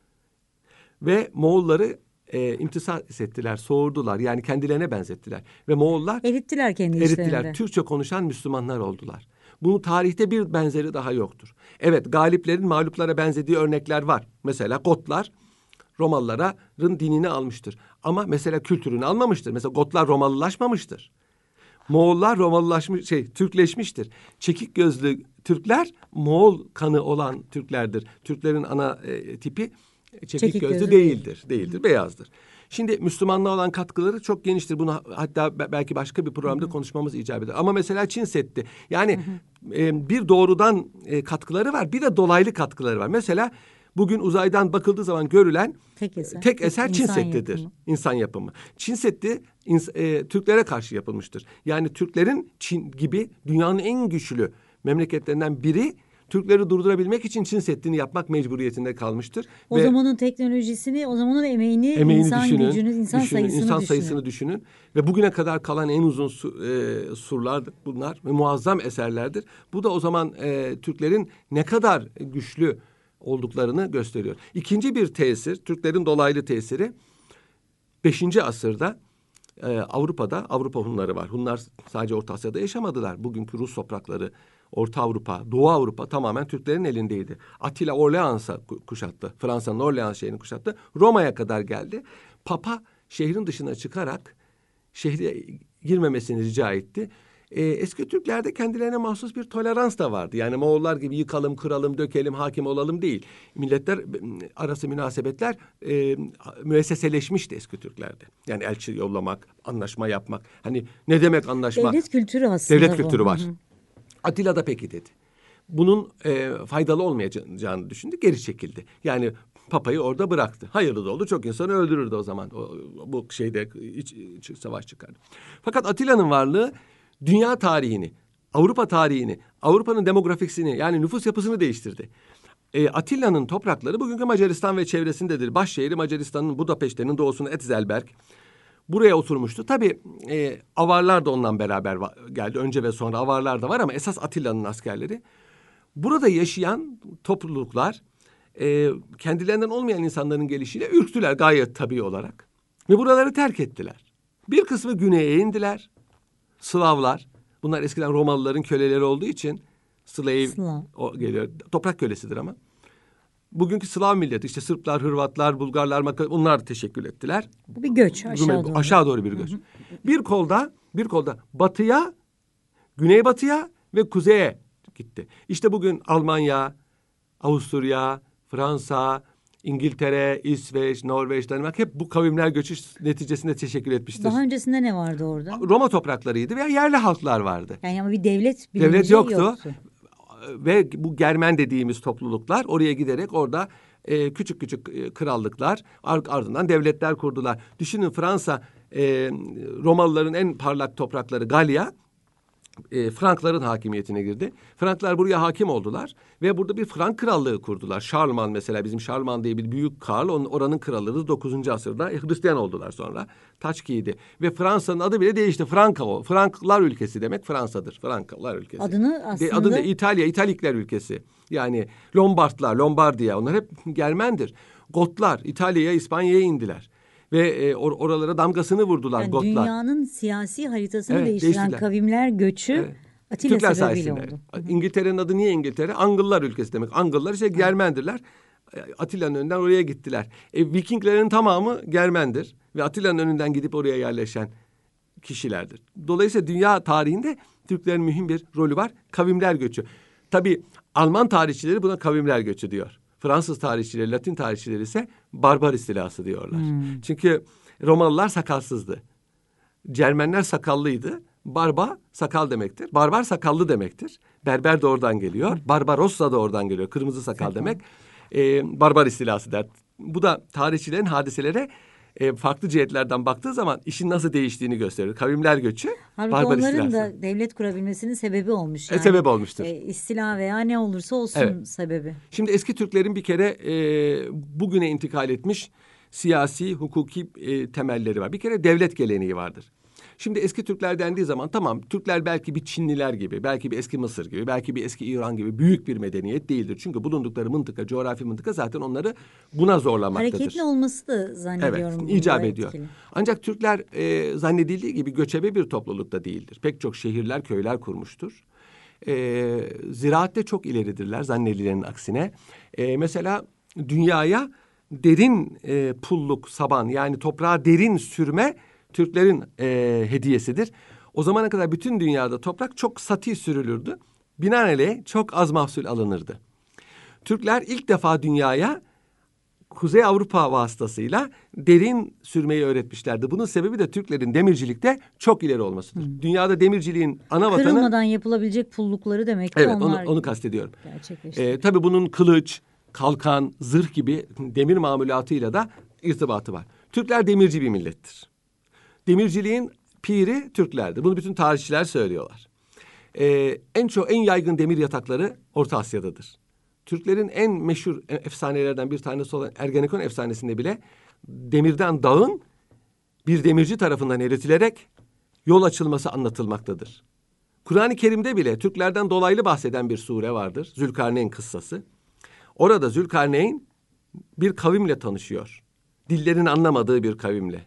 Ve Moğolları e, imtisas ettiler, soğurdular. Yani kendilerine benzettiler. Ve Moğollar erittiler kendi işlerinde. Erittiler. Türkçe konuşan Müslümanlar oldular. Bunun tarihte bir benzeri daha yoktur. Evet, galiplerin mağluplara benzediği örnekler var. Mesela Gotlar Romalıların dinini almıştır. Ama mesela kültürünü almamıştır. Mesela Gotlar Romalılaşmamıştır. Moğollar Romalılaşmış, şey Türkleşmiştir. Çekik gözlü Türkler Moğol kanı olan Türklerdir. Türklerin ana e, tipi çekik, çekik gözlü, gözlü değildir. Değildir, Hı. beyazdır. Şimdi Müslümanlığa olan katkıları çok geniştir. Bunu hatta belki başka bir programda hı hı. konuşmamız icap eder. Ama mesela Çin Seddi. Yani hı hı. E, bir doğrudan e, katkıları var, bir de dolaylı katkıları var. Mesela bugün uzaydan bakıldığı zaman görülen tek eser, tek eser Çin Seddi'dir. Yapımı. İnsan yapımı. Çin Seddi ins, e, Türklere karşı yapılmıştır. Yani Türklerin Çin gibi dünyanın en güçlü memleketlerinden biri Türkleri durdurabilmek için Çin Seddi'ni yapmak mecburiyetinde kalmıştır. O Ve zamanın teknolojisini, o zamanın emeğini, emeğini insan düşünün, gücünü, insan düşünün, sayısını insan düşünün. sayısını düşünün. Ve bugüne kadar kalan en uzun su, e, surlardır bunlar ve muazzam eserlerdir. Bu da o zaman e, Türklerin ne kadar güçlü olduklarını gösteriyor. İkinci bir tesir, Türklerin dolaylı tesiri beşinci asırda e, Avrupa'da Avrupa Hunları var. Hunlar sadece Orta Asya'da yaşamadılar. Bugünkü Rus toprakları, Orta Avrupa, Doğu Avrupa tamamen Türklerin elindeydi. Attila Orleans'a kuşattı. Fransa'nın Orleans şehrini kuşattı. Roma'ya kadar geldi. Papa şehrin dışına çıkarak şehre girmemesini rica etti. Ee, eski Türklerde kendilerine mahsus bir tolerans da vardı. Yani Moğollar gibi yıkalım, kıralım, dökelim, hakim olalım değil. Milletler arası münasebetler e, müesseseleşmişti eski Türklerde. Yani elçi yollamak, anlaşma yapmak. Hani ne demek anlaşma? Devlet kültürü aslında. Devlet kültürü bu. var. Hı hı. Atilla da peki dedi. Bunun e, faydalı olmayacağını düşündü, geri çekildi. Yani Papa'yı orada bıraktı. Hayırlı da oldu, çok insanı öldürürdü o zaman. O, bu şeyde iç, iç, savaş çıkardı. Fakat Atilla'nın varlığı dünya tarihini, Avrupa tarihini, Avrupa'nın demografisini yani nüfus yapısını değiştirdi. E, Atilla'nın toprakları bugünkü Macaristan ve çevresindedir. Başşehri Macaristan'ın Budapeşte'nin doğusunda Etzelberg. Buraya oturmuştu. Tabii e, Avarlar da ondan beraber geldi. Önce ve sonra Avarlar da var ama esas Atilla'nın askerleri. Burada yaşayan topluluklar e, kendilerinden olmayan insanların gelişiyle ürktüler gayet tabii olarak. Ve buraları terk ettiler. Bir kısmı güneye indiler. Slavlar. Bunlar eskiden Romalıların köleleri olduğu için slave Slav. o geliyor. Toprak kölesidir ama. Bugünkü Slav milleti işte Sırplar, Hırvatlar, Bulgarlar, Maka- onlar da teşekkül ettiler. Bu bir göç aşağı Rumeli- doğru. Aşağı doğru bir göç. Bir kolda, bir kolda batıya, güneybatıya ve kuzeye gitti. İşte bugün Almanya, Avusturya, Fransa, İngiltere, İsveç, Norveç, Danimarka hep bu kavimler göçü neticesinde teşekkür etmiştir. Daha öncesinde ne vardı orada? Roma topraklarıydı veya yerli halklar vardı. Yani ama bir devlet bilinci Devlet yoktu. yoktu. Ve bu Germen dediğimiz topluluklar oraya giderek orada e, küçük küçük e, krallıklar ar- ardından devletler kurdular. Düşünün Fransa e, Romalıların en parlak toprakları Galya e, Frankların hakimiyetine girdi. Franklar buraya hakim oldular ve burada bir Frank krallığı kurdular. Şarlman mesela bizim Şarlman diye bir büyük kral onun oranın kralı dokuzuncu asırda e, Hristiyan oldular sonra. Taç giydi ve Fransa'nın adı bile değişti. Franka o. Franklar ülkesi demek Fransa'dır. Franklar ülkesi. Adını aslında... De, adı da İtalya, İtalikler ülkesi. Yani Lombardlar, Lombardiya onlar hep Germendir. Gotlar İtalya'ya, İspanya'ya indiler. Ve e, or, oralara damgasını vurdular yani Gotlar. Dünyanın siyasi haritasını Evet, değiştiren değiştiler. kavimler göçü Evet. Atilla Türkler sebebiyle sayesinde. oldu. İngiltere'nin adı niye İngiltere? Angıllar ülkesi demek. Angıllar işte Germendirler. Atilla'nın önünden oraya gittiler. E, Vikinglerin tamamı Germendir. Ve Atilla'nın önünden gidip oraya yerleşen kişilerdir. Dolayısıyla dünya tarihinde Türklerin mühim bir rolü var. Kavimler göçü. Tabii Alman tarihçileri buna kavimler göçü diyor. Fransız tarihçileri, Latin tarihçileri ise barbar istilası diyorlar. Hmm. Çünkü Romalılar sakalsızdı. Cermenler sakallıydı. Barba sakal demektir. Barbar sakallı demektir. Berber de oradan geliyor. Barbarossa da oradan geliyor. Kırmızı sakal, sakal. demek. Ee, barbar istilası der. Bu da tarihçilerin hadiselere e, farklı cihetlerden baktığı zaman işin nasıl değiştiğini gösterir. Kavimler göçü, halbuki barbar onların istilası. da devlet kurabilmesinin sebebi olmuş. Yani, e, sebep olmuştur. E, istila veya ne olursa olsun evet. sebebi. Şimdi eski Türklerin bir kere e, bugüne intikal etmiş siyasi, hukuki e, temelleri var. Bir kere devlet geleneği vardır. Şimdi eski Türkler dendiği zaman tamam Türkler belki bir Çinliler gibi, belki bir eski Mısır gibi, belki bir eski İran gibi büyük bir medeniyet değildir. Çünkü bulundukları mıntıka, coğrafi mıntıka zaten onları buna zorlamaktadır. Hareketli olması da zannediyorum. Evet, icap ediyor. Ancak Türkler e, zannedildiği gibi göçebe bir toplulukta değildir. Pek çok şehirler, köyler kurmuştur. E, ziraatte çok ileridirler zannedilenin aksine. E, mesela dünyaya derin e, pulluk, saban yani toprağa derin sürme Türklerin e, hediyesidir. O zamana kadar bütün dünyada toprak çok sati sürülürdü. Binaenaleyh çok az mahsul alınırdı. Türkler ilk defa dünyaya Kuzey Avrupa vasıtasıyla derin sürmeyi öğretmişlerdi. Bunun sebebi de Türklerin demircilikte çok ileri olmasıdır. Hmm. Dünyada demirciliğin ana vatanı... Kırılmadan yapılabilecek pullukları demek ki evet, onlar... onu, onu kastediyorum. Gerçekleşti. Ee, tabii bunun kılıç, kalkan, zırh gibi demir mamulatıyla da irtibatı var. Türkler demirci bir millettir. Demirciliğin piri Türklerdir. Bunu bütün tarihçiler söylüyorlar. Ee, en çok en yaygın demir yatakları Orta Asya'dadır. Türklerin en meşhur efsanelerden bir tanesi olan Ergenekon efsanesinde bile demirden dağın bir demirci tarafından eritilerek yol açılması anlatılmaktadır. Kur'an-ı Kerim'de bile Türklerden dolaylı bahseden bir sure vardır. Zülkarneyn kıssası. Orada Zülkarneyn bir kavimle tanışıyor. Dillerini anlamadığı bir kavimle.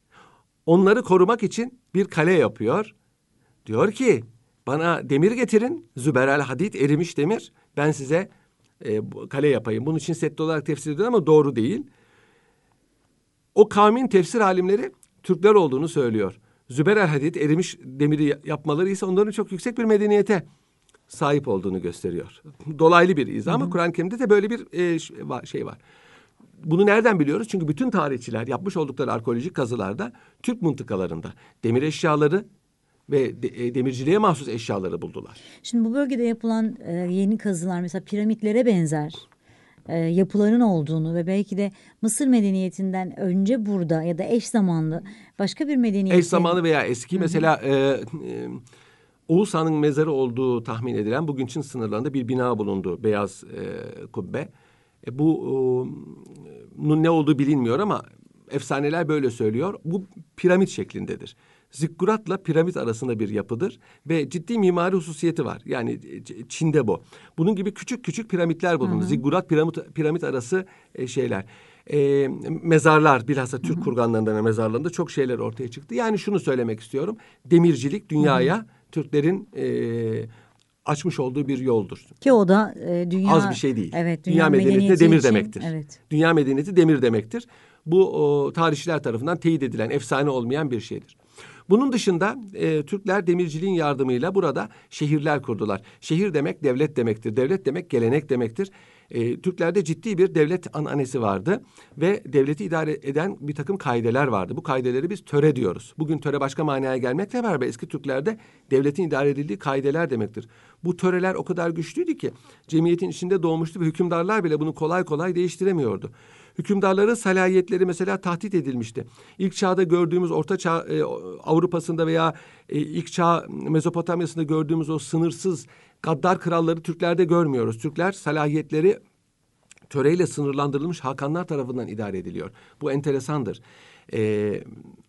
Onları korumak için bir kale yapıyor. Diyor ki bana demir getirin. Züberel hadid erimiş demir. Ben size e, kale yapayım. Bunun için setli olarak tefsir ediyor ama doğru değil. O kavmin tefsir alimleri Türkler olduğunu söylüyor. Züberel hadid erimiş demiri yapmaları ise onların çok yüksek bir medeniyete sahip olduğunu gösteriyor. Dolaylı bir izah ama Kur'an-ı Kerim'de de böyle bir e, şey var. Bunu nereden biliyoruz? Çünkü bütün tarihçiler yapmış oldukları arkeolojik kazılarda Türk mıntıkalarında demir eşyaları ve de, e, demirciliğe mahsus eşyaları buldular. Şimdi bu bölgede yapılan e, yeni kazılar mesela piramitlere benzer e, yapıların olduğunu ve belki de Mısır medeniyetinden önce burada ya da eş zamanlı başka bir medeniyet. Eş zamanlı veya eski Hı-hı. mesela e, e, Oğuz Han'ın mezarı olduğu tahmin edilen bugün Çin sınırlarında bir bina bulundu. Beyaz e, kubbe. E, bu e, ne olduğu bilinmiyor ama efsaneler böyle söylüyor. Bu piramit şeklindedir. Zikkuratla piramit arasında bir yapıdır ve ciddi mimari hususiyeti var. Yani Çin'de bu. Bunun gibi küçük küçük piramitler bulundu. Zikkurat piramit, piramit arası e, şeyler. e, mezarlar, bilhassa Türk hı hı. kurganlarında, mezarlarında çok şeyler ortaya çıktı. Yani şunu söylemek istiyorum. Demircilik dünyaya hı hı. Türklerin e, açmış olduğu bir yoldur. Ki o da e, dünya... Az bir şey değil. Evet, dünya, dünya medeniyetine demir için, demektir. Evet. Dünya medeniyeti demir demektir. Bu o, tarihçiler tarafından teyit edilen, efsane olmayan bir şeydir. Bunun dışında e, Türkler demirciliğin yardımıyla burada şehirler kurdular. Şehir demek devlet demektir. Devlet demek gelenek demektir. E, Türklerde ciddi bir devlet ananesi vardı ve devleti idare eden bir takım kaideler vardı. Bu kaideleri biz töre diyoruz. Bugün töre başka manaya gelmekle beraber eski Türklerde devletin idare edildiği kaideler demektir. Bu töreler o kadar güçlüydü ki cemiyetin içinde doğmuştu ve hükümdarlar bile bunu kolay kolay değiştiremiyordu. Hükümdarların salayetleri mesela tahdit edilmişti. İlk çağda gördüğümüz Orta Çağ e, Avrupa'sında veya e, ilk çağ Mezopotamya'sında gördüğümüz o sınırsız gaddar kralları Türklerde görmüyoruz. Türkler salayetleri töreyle sınırlandırılmış hakanlar tarafından idare ediliyor. Bu enteresandır. Ee,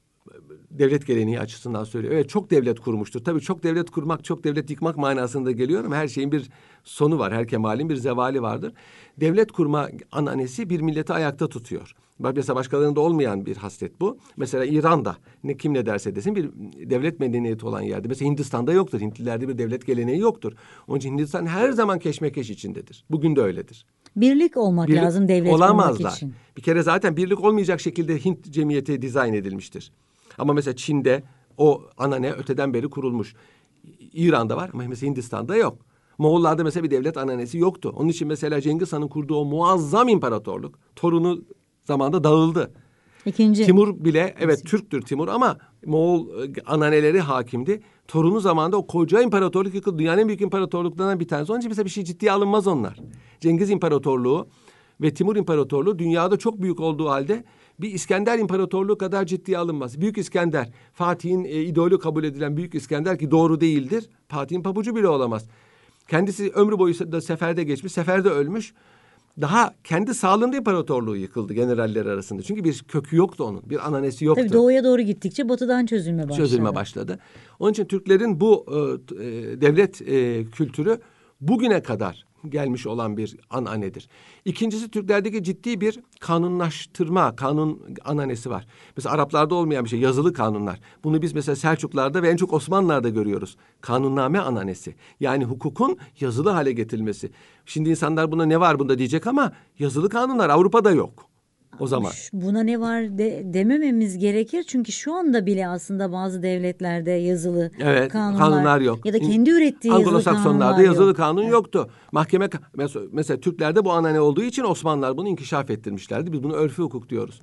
devlet geleneği açısından söylüyor. Evet, çok devlet kurmuştur. Tabii çok devlet kurmak, çok devlet yıkmak manasında geliyor ama her şeyin bir sonu var. Her kemalin bir zevali vardır. Devlet kurma ananesi bir milleti ayakta tutuyor. Bak mesela başkalarında olmayan bir haslet bu. Mesela İran'da ne kim ne derse desin bir devlet medeniyeti olan yerde. Mesela Hindistan'da yoktur. Hintlilerde bir devlet geleneği yoktur. Onun için Hindistan her zaman keşmekeş içindedir. Bugün de öyledir. Birlik olmak birlik lazım devlet olamazlar. kurmak için. Bir kere zaten birlik olmayacak şekilde Hint cemiyeti dizayn edilmiştir. Ama mesela Çin'de o anane öteden beri kurulmuş. İran'da var ama mesela Hindistan'da yok. Moğollarda mesela bir devlet ananesi yoktu. Onun için mesela Cengiz Han'ın kurduğu o muazzam imparatorluk torunu zamanında dağıldı. İkinci. Timur bile evet Nasıl? Türktür Timur ama Moğol ananeleri hakimdi. Torunu zamanında o koca imparatorluk yıkıldı. Dünyanın en büyük imparatorluklarından bir tanesi. Onun için mesela bir şey ciddiye alınmaz onlar. Cengiz İmparatorluğu ve Timur İmparatorluğu dünyada çok büyük olduğu halde bir İskender İmparatorluğu kadar ciddiye alınmaz. Büyük İskender, Fatih'in e, idolü kabul edilen Büyük İskender ki doğru değildir. Fatih'in pabucu bile olamaz. Kendisi ömrü boyu da seferde geçmiş, seferde ölmüş. Daha kendi sağlığında imparatorluğu yıkıldı generaller arasında. Çünkü bir kökü yoktu onun, bir ananesi yoktu. Tabii doğuya doğru gittikçe batıdan çözülme başladı. Çözülme başladı. Onun için Türklerin bu e, devlet e, kültürü bugüne kadar gelmiş olan bir ananedir. İkincisi Türklerdeki ciddi bir kanunlaştırma, kanun ananesi var. Mesela Araplarda olmayan bir şey, yazılı kanunlar. Bunu biz mesela Selçuklarda ve en çok Osmanlılar'da görüyoruz. Kanunname ananesi. Yani hukukun yazılı hale getirilmesi. Şimdi insanlar buna ne var bunda diyecek ama yazılı kanunlar Avrupa'da yok. O zaman. Buna ne var de, demememiz gerekir. Çünkü şu anda bile aslında bazı devletlerde yazılı evet, kanunlar, kanunlar yok. Ya da kendi ürettiği yazılı kanunlar Anglo-Saksonlarda yazılı yok. kanun evet. yoktu. Mahkeme mesela, mesela Türklerde bu anane olduğu için Osmanlılar bunu inkişaf ettirmişlerdi. Biz bunu örfü hukuk diyoruz.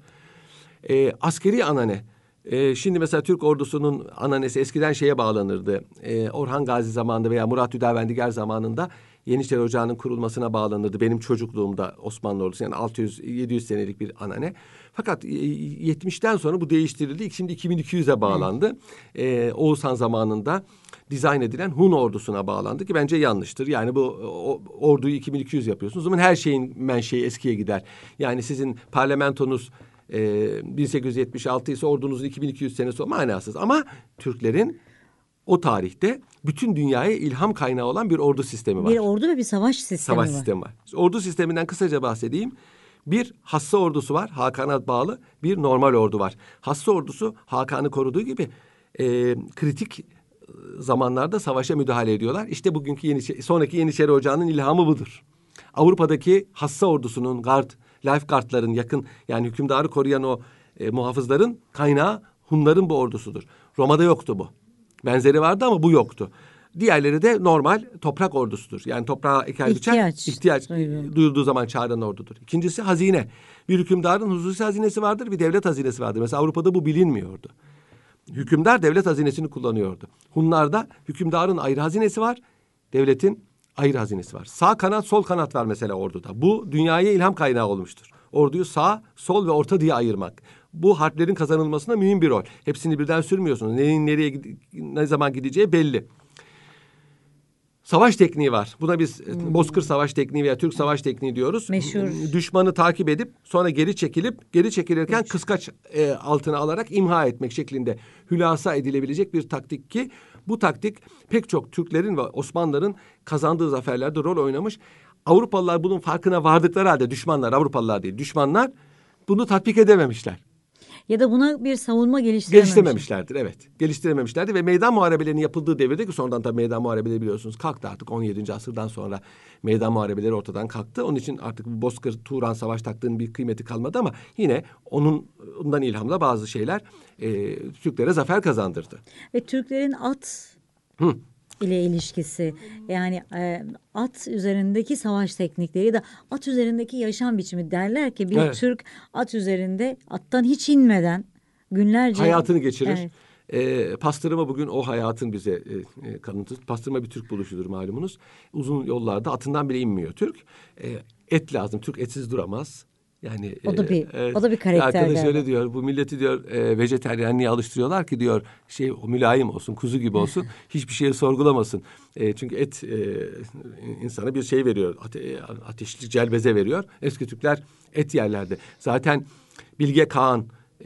Ee, askeri anane. Ee, şimdi mesela Türk ordusunun ananesi eskiden şeye bağlanırdı. Ee, Orhan Gazi zamanında veya Murat Hüdavendigar zamanında Yeniçeri Ocağı'nın kurulmasına bağlanırdı. Benim çocukluğumda Osmanlı ordusu yani altı yüz yedi yüz senelik bir anane. Fakat yetmişten sonra bu değiştirildi. Şimdi iki bin iki yüze bağlandı. Ee, Oğuzhan zamanında dizayn edilen Hun ordusuna bağlandı ki bence yanlıştır. Yani bu o, orduyu iki bin iki yüz yapıyorsunuz. O zaman her şeyin menşei eskiye gider. Yani sizin parlamentonuz e, bin sekiz yüz yetmiş altı ise ordunuzun iki bin iki yüz senesi o manasız. Ama Türklerin o tarihte bütün dünyaya ilham kaynağı olan bir ordu sistemi var. Bir ordu ve bir savaş sistemi savaş var. Savaş sistemi var. Ordu sisteminden kısaca bahsedeyim. Bir hassa ordusu var, Hakan'a bağlı. Bir normal ordu var. Hassa ordusu Hakan'ı koruduğu gibi e, kritik zamanlarda savaşa müdahale ediyorlar. İşte bugünkü Yeniçeri, sonraki Yeniçeri Ocağı'nın ilhamı budur. Avrupa'daki hassa ordusunun, guard, lifeguardların yakın yani hükümdarı koruyan o e, muhafızların kaynağı Hunların bu ordusudur. Roma'da yoktu bu. Benzeri vardı ama bu yoktu. Diğerleri de normal toprak ordusudur. Yani toprağa eker biçer, ihtiyaç, ihtiyaç duyulduğu zaman çağıran ordudur. İkincisi hazine. Bir hükümdarın hususi hazinesi vardır, bir devlet hazinesi vardır. Mesela Avrupa'da bu bilinmiyordu. Hükümdar devlet hazinesini kullanıyordu. Hunlarda hükümdarın ayrı hazinesi var, devletin ayrı hazinesi var. Sağ kanat, sol kanat var mesela orduda. Bu dünyaya ilham kaynağı olmuştur. Orduyu sağ, sol ve orta diye ayırmak. Bu harplerin kazanılmasında mühim bir rol. Hepsini birden sürmüyorsunuz. Neyin nereye, ne zaman gideceği belli. Savaş tekniği var. Buna biz hmm. Bozkır Savaş Tekniği veya Türk Savaş Tekniği diyoruz. Meşhur. Düşmanı takip edip sonra geri çekilip geri çekilirken Üç. kıskaç e, altına alarak imha etmek şeklinde hülasa edilebilecek bir taktik ki bu taktik pek çok Türklerin ve Osmanlıların kazandığı zaferlerde rol oynamış. Avrupalılar bunun farkına vardıkları halde düşmanlar, Avrupalılar değil, düşmanlar bunu tatbik edememişler. Ya da buna bir savunma geliştirememişler. Geliştirememişlerdir, evet. Geliştirememişlerdi ve meydan muharebelerinin yapıldığı devirde, ki sonradan tabii meydan muharebeleri biliyorsunuz kalktı artık, on yedinci asırdan sonra meydan muharebeleri ortadan kalktı. Onun için artık Bozkır, Turan savaş taktığının bir kıymeti kalmadı ama yine onun ondan ilhamla bazı şeyler e, Türklere zafer kazandırdı. Ve Türklerin at Hı. ile ilişkisi, yani e, at üzerindeki savaş teknikleri ya da at üzerindeki yaşam biçimi, derler ki bir Evet. Türk at üzerinde attan hiç inmeden günlerce Hayatını geçirir. Evet. E, pastırma bugün o hayatın bize e, e, kanıtı. Pastırma bir Türk buluşudur malumunuz. Uzun yollarda atından bile inmiyor Türk. E, et lazım. Türk etsiz duramaz. Yani O da bir e, o da bir karakter. arkadaş galiba. öyle diyor. Bu milleti diyor e, vejeteryenliğe alıştırıyorlar ki diyor şey o mülayim olsun, kuzu gibi olsun. Hiçbir şeye sorgulamasın. E, çünkü et e, insana bir şey veriyor. Ate, ateşli celbeze veriyor. Eski Türkler et yerlerdi. Zaten Bilge Kağan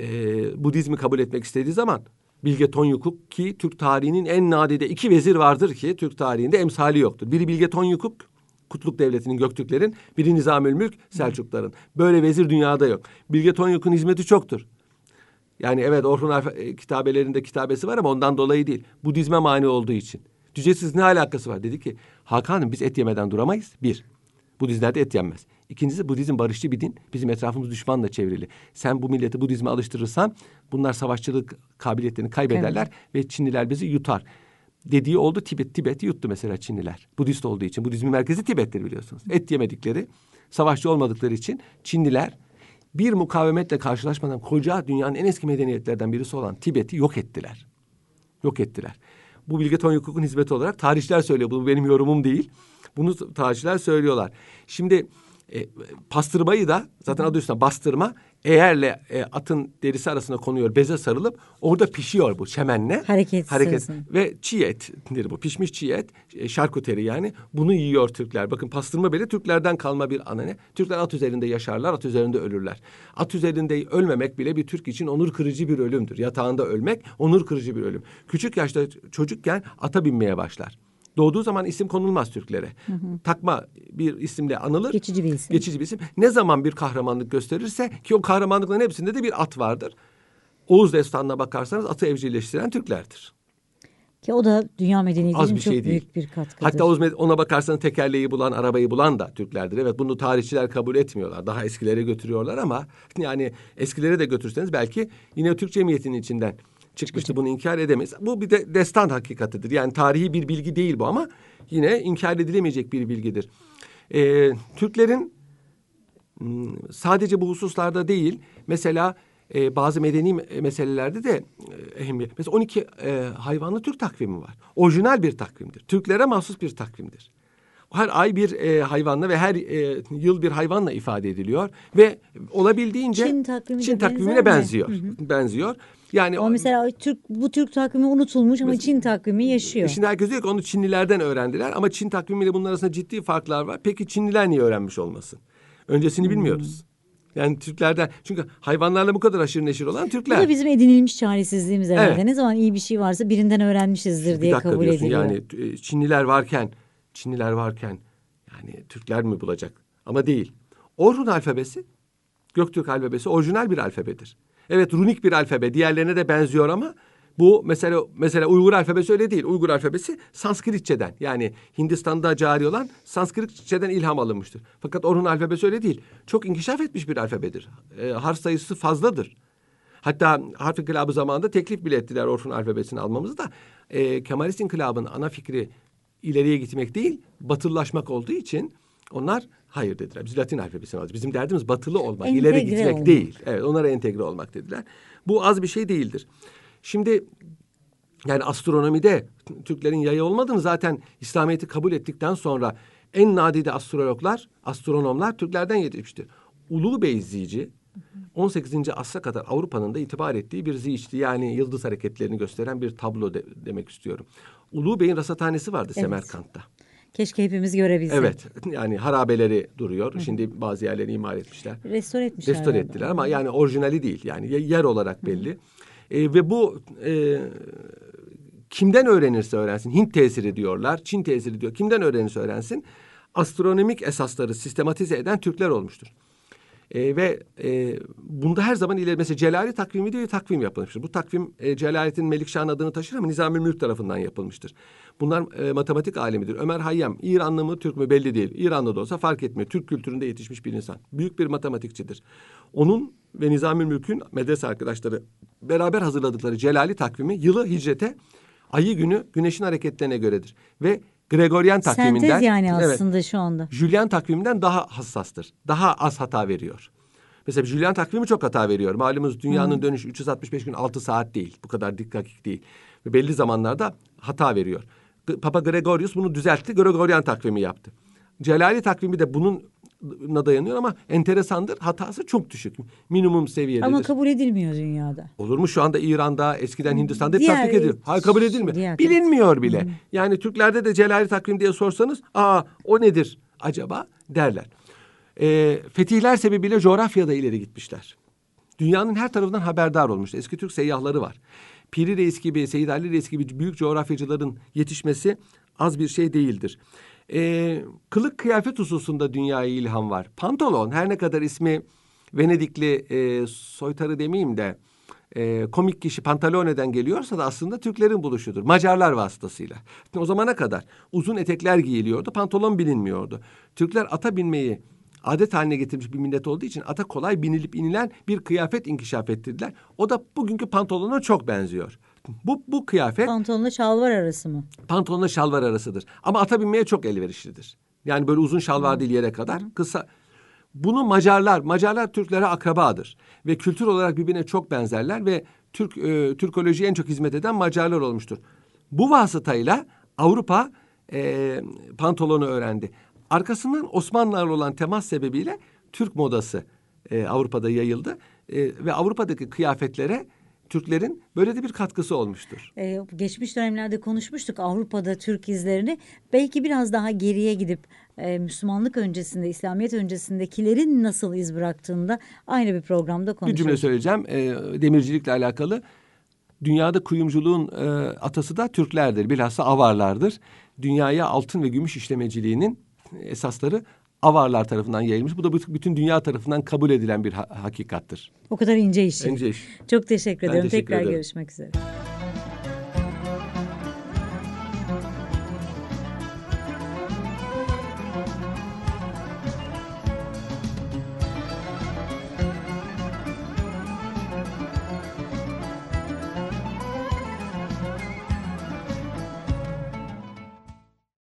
e, Budizmi kabul etmek istediği zaman Bilge Tonyukuk, ki Türk tarihinin en nadide iki vezir vardır ki Türk tarihinde emsali yoktur. Biri Bilge Tonyukuk, Kutluk Devleti'nin, Göktürklerin, biri Nizamülmülk, Selçukların. Böyle vezir dünyada yok. Bilge Tonyukuk'un hizmeti çoktur. Yani evet Orhun Alfa- kitabelerinde kitabesi var ama ondan dolayı değil. Budizme mani olduğu için. Cücesiz ne alakası var? Dedi ki Hakan'ım biz et yemeden duramayız. Bir, Budistlerde et yenmez. İkincisi Budizm barışçı bir din. Bizim etrafımız düşmanla çevrili. Sen bu milleti Budizme alıştırırsan bunlar savaşçılık kabiliyetlerini kaybederler ve Çinliler bizi yutar. Dediği oldu. Tibet, Tibet'i yuttu mesela Çinliler. Budist olduğu için. Budizmin merkezi Tibet'tir biliyorsunuz. Et yemedikleri, savaşçı olmadıkları için Çinliler bir mukavemetle karşılaşmadan koca dünyanın en eski medeniyetlerden birisi olan Tibet'i yok ettiler. Yok ettiler. Bu Bilge Tonyukuk'un hizmeti olarak tarihçiler söylüyor. Bu benim yorumum değil. Bunu tarihçiler söylüyorlar. Şimdi e, pastırmayı da zaten adı üstünde bastırma, eğerle e, atın derisi arasına konuyor, beze sarılıp orada pişiyor bu çemenle. Hareket Hareket. sırasında. Ve çiğ ettir bu. Pişmiş çiğ et. E, şarküteri yani. Bunu yiyor Türkler. Bakın pastırma bile Türklerden kalma bir anane. Türkler at üzerinde yaşarlar, at üzerinde ölürler. At üzerinde ölmemek bile bir Türk için onur kırıcı bir ölümdür. Yatağında ölmek onur kırıcı bir ölüm. Küçük yaşta çocukken ata binmeye başlar. Doğduğu zaman isim konulmaz Türklere. Hı hı. Takma bir isimle anılır. Geçici bir isim. Geçici bir isim. Ne zaman bir kahramanlık gösterirse, ki o kahramanlıkların hepsinde de bir at vardır. Oğuz Destanı'na bakarsanız atı evcilleştiren Türklerdir. Ki o da dünya medeniyetinin Az bir çok şey değil. büyük bir katkıdır. Hatta ona bakarsanız tekerleği bulan, arabayı bulan da Türklerdir. Evet, bunu tarihçiler kabul etmiyorlar. Daha eskilere götürüyorlar ama yani eskilere de götürseniz belki yine Türk cemiyetinin içinden çıkmıştı. Bunu inkar edemeyiz. Bu bir de destan hakikatidir. Yani tarihi bir bilgi değil bu ama yine inkar edilemeyecek bir bilgidir. Ee, Türklerin sadece bu hususlarda değil, mesela e, bazı medeni meselelerde de e, ehemmiyet. Mesela on iki e, hayvanlı Türk takvimi var. Orijinal bir takvimdir. Türklere mahsus bir takvimdir. Her ay bir e, hayvanla ve her e, yıl bir hayvanla ifade ediliyor ve olabildiğince Çin, takvimi Çin takvimine benzer mi? benziyor. Hı hı. Benziyor. Yani o mesela Türk bu Türk takvimi unutulmuş ama Çin takvimi yaşıyor. Şimdi herkes diyor ki onu Çinlilerden öğrendiler ama Çin takvimiyle bunun arasında ciddi farklar var. Peki Çinliler niye öğrenmiş olmasın? Öncesini hmm. bilmiyoruz. Yani Türklerden, çünkü hayvanlarla bu kadar aşırı neşir olan Türkler. Bu da bizim edinilmiş çaresizliğimiz herhalde. Evet. Ne zaman iyi bir şey varsa birinden öğrenmişizdir diye kabul diyorsun, ediliyor. yani Çinliler varken, Çinliler varken yani Türkler mi bulacak? Ama değil. Orhun alfabesi, Göktürk alfabesi orijinal bir alfabedir. Evet, runik bir alfabe, diğerlerine de benziyor ama bu mesela mesela Uygur alfabesi öyle değil. Uygur alfabesi Sanskritçeden, yani Hindistan'da cari olan Sanskritçeden ilham alınmıştır. Fakat Orhun alfabesi öyle değil. Çok inkişaf etmiş bir alfabedir. E, harf sayısı fazladır. Hatta harf inkılabı zamanında teklif bile ettiler Orhun alfabesini almamızı da. E, Kemalist inkılabın ana fikri ileriye gitmek değil, batılılaşmak olduğu için onlar hayır dediler. Biz Latin alfabesini alacağız. Bizim derdimiz batılı olmak, Entegre ileri gitmek olmak. değil. Evet, onlara entegre olmak dediler. Bu az bir şey değildir. Şimdi yani astronomide Türklerin yayı olmadığını zaten İslamiyet'i kabul ettikten sonra en nadide astrologlar, astronomlar Türklerden yetişmiştir. Ulu Bey Zici on sekizinci asra kadar Avrupa'nın da itibar ettiği bir ziçti. Yani yıldız hareketlerini gösteren bir tablo de, demek istiyorum. Ulu Bey'in rasathanesi vardı, evet, Semerkant'ta. Keşke hepimiz görebilsek. Evet, yani harabeleri duruyor. Hı. Şimdi bazı yerleri imar etmişler. Restore etmişler. Restore ettiler ama yani orijinali değil. Yani yer olarak belli. Hı. E, ve bu e, kimden öğrenirse öğrensin. Hint tesiri diyorlar, Çin tesiri diyor. Kimden öğrenirse öğrensin. Astronomik esasları sistematize eden Türkler olmuştur. E, ve e, bunda her zaman ileri mesela Celali takvimi diye bir takvim yapılmıştır. Bu takvim e, Celalettin Melikşah'ın adını taşır ama Nizami Mülk tarafından yapılmıştır. Bunlar e, matematik alemidir. Ömer Hayyam İranlı mı Türk mü belli değil. İranlı da olsa fark etmiyor. Türk kültüründe yetişmiş bir insan. Büyük bir matematikçidir. Onun ve Nizami Mülk'ün medrese arkadaşları beraber hazırladıkları Celali takvimi yılı hicrete, ayı günü güneşin hareketlerine göredir. Ve Gregorian takviminden, Sentez yani evet, aslında şu anda. Julian takviminden daha hassastır. Daha az hata veriyor. Mesela Julian takvimi çok hata veriyor. Malumunuz dünyanın dönüşü üç yüz altmış beş gün altı saat değil. Bu kadar dakik değil. Ve belli zamanlarda hata veriyor. Papa Gregorius bunu düzeltti. Gregorian takvimi yaptı. Celali takvimi de bununla dayanıyor ama enteresandır. Hatası çok düşük. Minimum seviyededir. Ama kabul edilmiyor dünyada. Olur mu? Şu anda İran'da, eskiden Hindistan'da hep Diğer- tatbik ediyor. Hayır, kabul edilmiyor. Diğer- Bilinmiyor bile. Yani Türklerde de Celali takvim diye sorsanız, aa o nedir acaba derler. Ee, fetihler sebebiyle coğrafyada ileri gitmişler. Dünyanın her tarafından haberdar olmuşlar. Eski Türk seyyahları var. Piri Reis gibi, Seyyid Ali Reis gibi büyük coğrafyacıların yetişmesi az bir şey değildir. Ee, kılık kıyafet hususunda dünyaya ilham var. Pantolon, her ne kadar ismi Venedikli e, soytarı demeyeyim de e, komik kişi Pantalone'den geliyorsa da aslında Türklerin buluşudur. Macarlar vasıtasıyla. O zamana kadar uzun etekler giyiliyordu, pantolon bilinmiyordu. Türkler ata binmeyi adet haline getirmiş bir millet olduğu için ata kolay binilip inilen bir kıyafet inkişaf ettirdiler. O da bugünkü pantolona çok benziyor. Bu, bu kıyafet Pantolonla şalvar arası mı? pantolonla şalvar arasıdır. Ama ata binmeye çok elverişlidir. Yani böyle uzun şalvar değil yere kadar. Kısa. Bunu Macarlar, Macarlar Türklere akrabadır. Ve kültür olarak birbirine çok benzerler ve Türk e, Türkolojiye en çok hizmet eden Macarlar olmuştur. Bu vasıtayla Avrupa e, pantolonu öğrendi. Arkasından Osmanlılarla olan temas sebebiyle Türk modası e, Avrupa'da yayıldı. E, ve Avrupa'daki kıyafetlere Türklerin böyle de bir katkısı olmuştur. Ee, geçmiş dönemlerde konuşmuştuk Avrupa'da Türk izlerini. Belki biraz daha geriye gidip e, Müslümanlık öncesinde, İslamiyet öncesindekilerin nasıl iz bıraktığında aynı bir programda Bir konuşuruz. cümle söyleyeceğim e, demircilikle alakalı. Dünyada kuyumculuğun e, atası da Türklerdir. Bilhassa Avarlardır. Dünyaya altın ve gümüş işlemeciliğinin esasları Avarlar tarafından yayılmış. Bu da bütün dünya tarafından kabul edilen bir ha- hakikattır. O kadar ince işi. İnce iş. Çok teşekkür Ben ediyorum. teşekkür Tekrar ederim. görüşmek üzere.